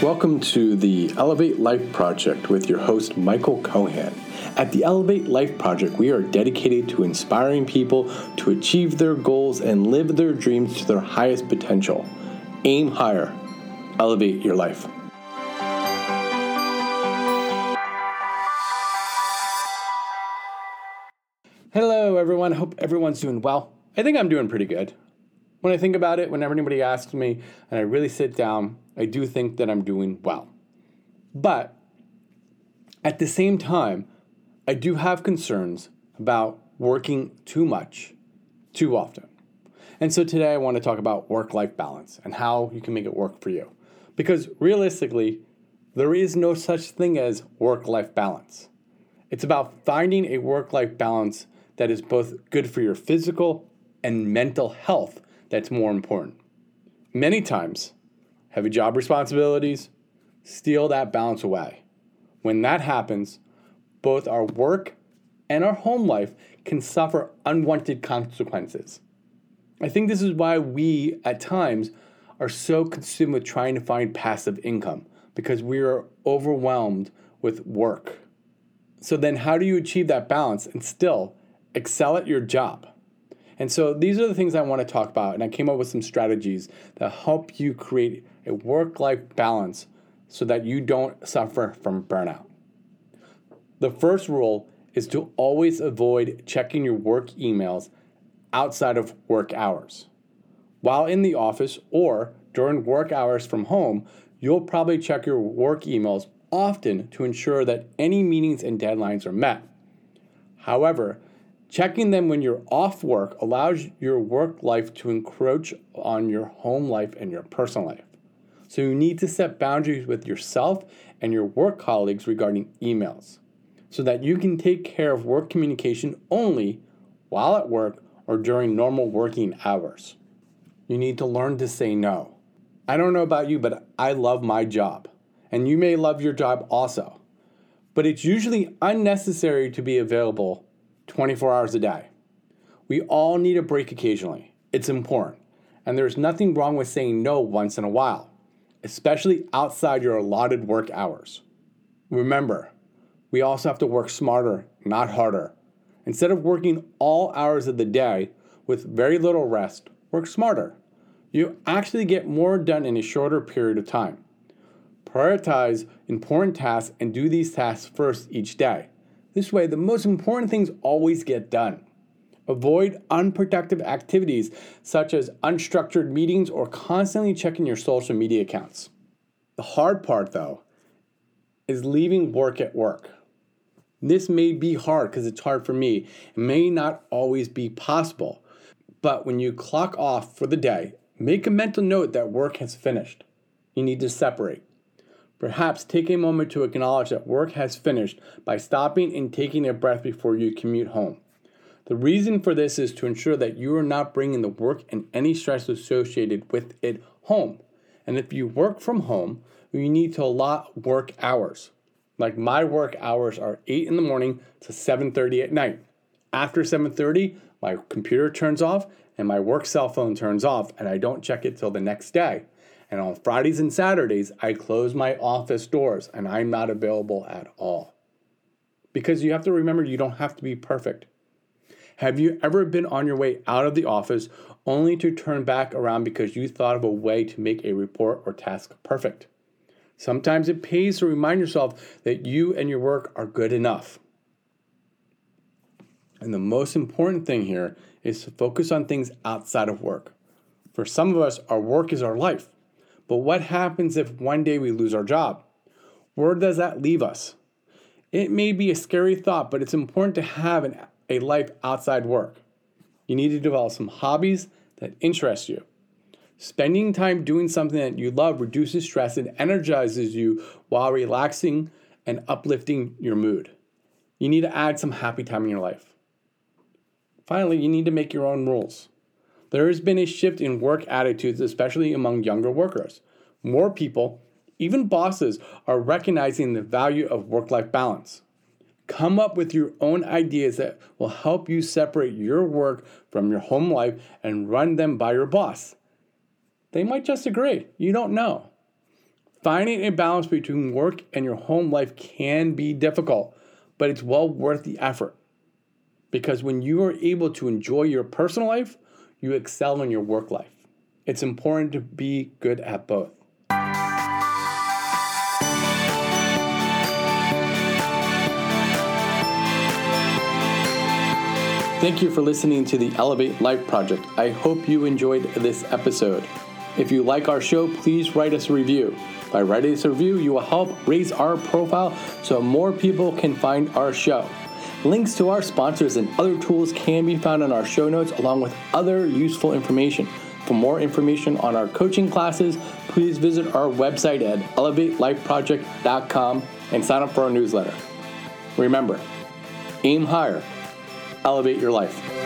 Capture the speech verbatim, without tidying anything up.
Welcome to the Elevate Life Project with your host, Michael Cohan. At the Elevate Life Project, we are dedicated to inspiring people to achieve their goals and live their dreams to their highest potential. Aim higher. Elevate your life. Hello, everyone. Hope everyone's doing well. I think I'm doing pretty good. When I think about it, whenever anybody asks me and I really sit down, I do think that I'm doing well. But at the same time, I do have concerns about working too much, too often. And so today I want to talk about work-life balance and how you can make it work for you. Because realistically, there is no such thing as work-life balance. It's about finding a work-life balance that is both good for your physical and mental health that's more important. Many times, heavy job responsibilities steal that balance away. When that happens, both our work and our home life can suffer unwanted consequences. I think this is why we, at times, are so consumed with trying to find passive income, because we are overwhelmed with work. So then how do you achieve that balance and still excel at your job? And so these are the things I want to talk about, and I came up with some strategies that help you create a work-life balance so that you don't suffer from burnout. The first rule is to always avoid checking your work emails outside of work hours. While in the office or during work hours from home, you'll probably check your work emails often to ensure that any meetings and deadlines are met. However, checking them when you're off work allows your work life to encroach on your home life and your personal life. So you need to set boundaries with yourself and your work colleagues regarding emails so that you can take care of work communication only while at work or during normal working hours. You need to learn to say no. I don't know about you, but I love my job. And you may love your job also. But it's usually unnecessary to be available twenty-four hours a day. We all need a break occasionally. It's important. And there's nothing wrong with saying no once in a while, especially outside your allotted work hours. Remember, we also have to work smarter, not harder. Instead of working all hours of the day with very little rest, work smarter. You actually get more done in a shorter period of time. Prioritize important tasks and do these tasks first each day. This way, the most important things always get done. Avoid unproductive activities such as unstructured meetings or constantly checking your social media accounts. The hard part, though, is leaving work at work. This may be hard because it's hard for me. It may not always be possible. But when you clock off for the day, make a mental note that work has finished. You need to separate. Perhaps take a moment to acknowledge that work has finished by stopping and taking a breath before you commute home. The reason for this is to ensure that you are not bringing the work and any stress associated with it home. And if you work from home, you need to allot work hours. Like my work hours are eight in the morning to seven thirty at night. After seven thirty, my computer turns off and my work cell phone turns off, and I don't check it till the next day. And on Fridays and Saturdays, I close my office doors and I'm not available at all. Because you have to remember, you don't have to be perfect. Have you ever been on your way out of the office only to turn back around because you thought of a way to make a report or task perfect? Sometimes it pays to remind yourself that you and your work are good enough. And the most important thing here is to focus on things outside of work. For some of us, our work is our life. But what happens if one day we lose our job? Where does that leave us? It may be a scary thought, but it's important to have an, a life outside work. You need to develop some hobbies that interest you. Spending time doing something that you love reduces stress and energizes you while relaxing and uplifting your mood. You need to add some happy time in your life. Finally, you need to make your own rules. There has been a shift in work attitudes, especially among younger workers. More people, even bosses, are recognizing the value of work-life balance. Come up with your own ideas that will help you separate your work from your home life and run them by your boss. They might just agree. You don't know. Finding a balance between work and your home life can be difficult, but it's well worth the effort. Because when you are able to enjoy your personal life, you excel in your work life. It's important to be good at both. Thank you for listening to the Elevate Life Project. I hope you enjoyed this episode. If you like our show, please write us a review. By writing us a review, you will help raise our profile so more people can find our show. Links to our sponsors and other tools can be found in our show notes, along with other useful information. For more information on our coaching classes, please visit our website at elevate life project dot com and sign up for our newsletter. Remember, aim higher, elevate your life.